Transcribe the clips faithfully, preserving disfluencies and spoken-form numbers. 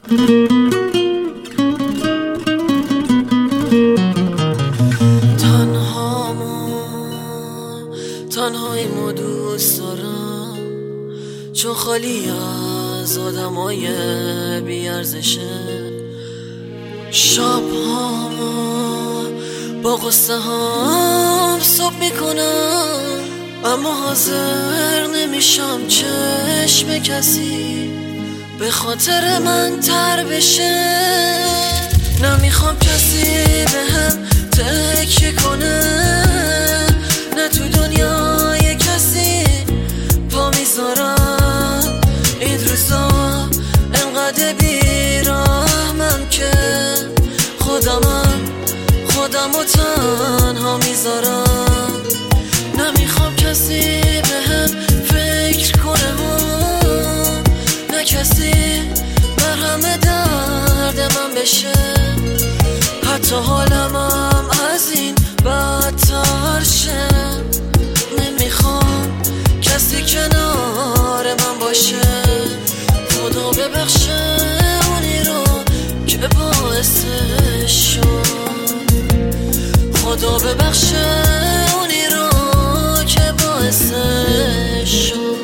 تنهاییمو دوست دارم، چون خالی از آدمای بیارزشه. شب‌هامو با قصه هم صبح میکنم، اما حاضر نمیشم چشم کسی به خاطر من تر بشه. نمیخوام کسی به هم تکیه کنه، نه تو دنیای کسی پا میذارم. این روزا انقدر بیرحمم که خودمم خودمو تنها میذارم. نمیخوام کسی به هم فکر کنه، نه کسی مرهم درد من بشه. حتی حالم هم از این بدتر شه. نمیخوام کسی کنار من باشه. خدا ببخشه اونی رو که باعثش شد، خدا ببخشه اونی رو که باعثش شد.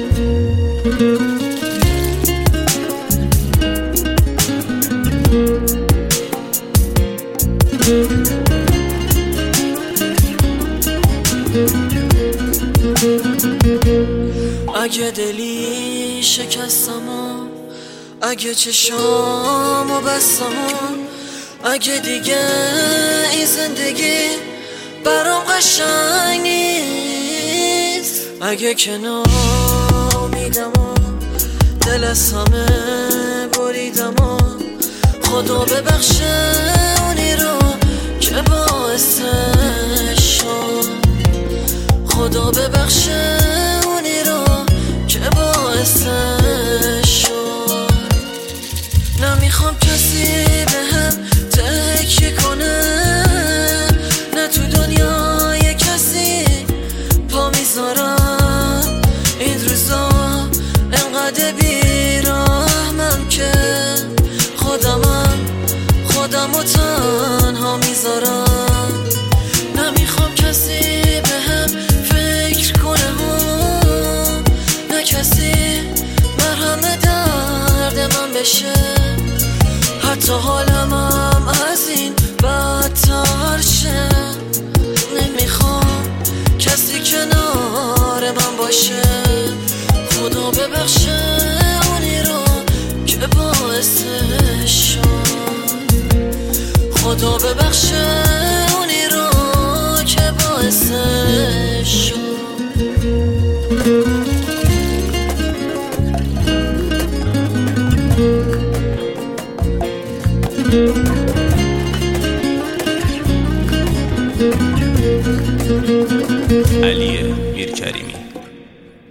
اگه دلی شکستم و اگه چشامو بستم و اگه دیگه این زندگی برام قشنگ نیست، اگه کنار امیدم و دل از همه بریدم و خدا ببخشه اونی رو که باعثش شد، خدا ببخشه اونی رو که باعثش شد. نمیخوام کسی به هم تکیه کنه، نه تو دنیای کسی پا میذارم. این روزا انقدر بیرحمم که خودمم خودمو تنها میذارم. نمیخوام کسی به هم فکر کنه، نه کسی مرهم درد من بشه. حتی حالم هم از این بدتر شه. نمیخوام کسی کنار من باشه. خدا ببخشه اونی رو که باعثش شد، خدا ببخشه اونی رو که باعثش شد. علی میرکریمی.